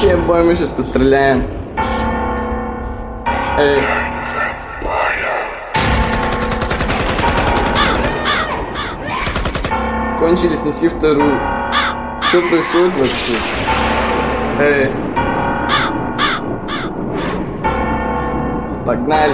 Чем бой мы сейчас постреляем? Эй. Кончились, неси вторую. Что происходит вообще? Эй. Погнали.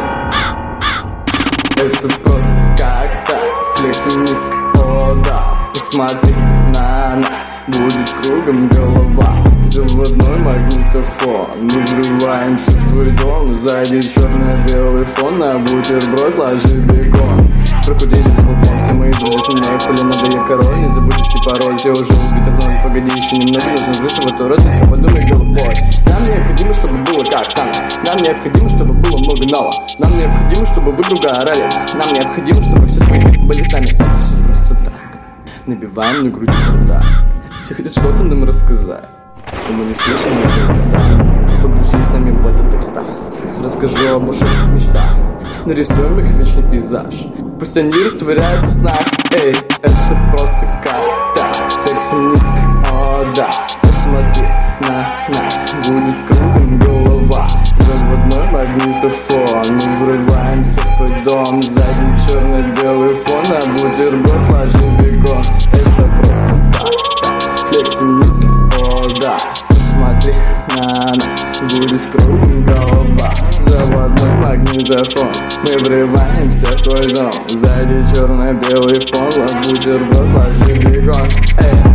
Это просто как так. Флексим вниз, о да. Посмотри на нас, будет кругом голова. Заводной магнитофон. Мы врываемся в твой дом. Сзади черно-белый фон. На бутерброд ложи бекон. Прокудись, звуком, все мои друзья со мной. Хули надо, я король, не забудь ввести пароль. Все уже убиты в ноль, погоди еще немного. Нужно вжиться в эту роль, только подумай головой. Нам необходимо, чтобы было как там. Нам необходимо, чтобы было много нала. Нам необходимо, чтобы вы друга орали. Нам необходимо, чтобы все свои были с нами. Это все просто так. Набиваем на груди рта. Все хотят что-то нам рассказать, но мы не слышим их голоса. Погрузись с нами в этот экстаз. Расскажу об ушедших мечтах. Нарисуем их вечный пейзаж. Пусть они растворяются в снах. Эй, это просто как так. Флексим низко, о да. Посмотри на нас, будет кругом голова. Заводной магнитофон. Мы врываемся в твой дом. Сзади черно-белый фон. На бутерброд ложи бекон. Это просто так. Флексим низко, о да. Посмотри на нас, будет кругом голова. Заводной магнитофон. Мы врываемся в твой дом. Сзади черно-белый фон. На бутерброд ложи бекон. Эй.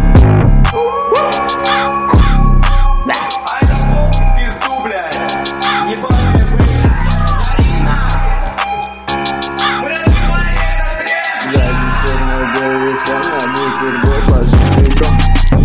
Сзади черно-белый фон. На бутерброд ложи бекон.